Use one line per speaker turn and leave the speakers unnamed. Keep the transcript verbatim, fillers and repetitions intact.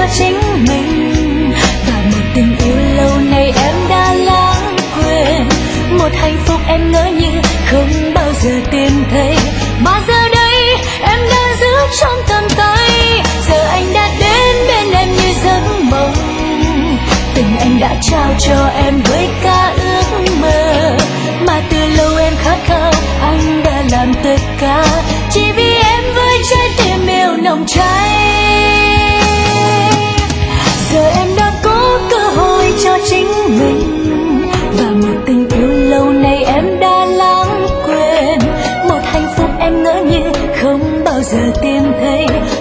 cho chính mình, và một tình yêu lâu nay em đã lãng quên. Một hạnh phúc em ngỡ như không bao giờ tìm thấy, mà giờ đây em đang giữ trong tầm tay. Giờ anh đã đến bên em như giấc mộng, tình anh đã trao cho em với cả ước mơ, mà từ lâu em khát khao. Anh đã làm tất cả chỉ vì em với trái tim yêu nồng cháy. Giờ em đã có cơ hội cho chính mình, và một tình yêu lâu nay em đã lãng quên. Một hạnh phúc em ngỡ như không bao giờ tìm thấy,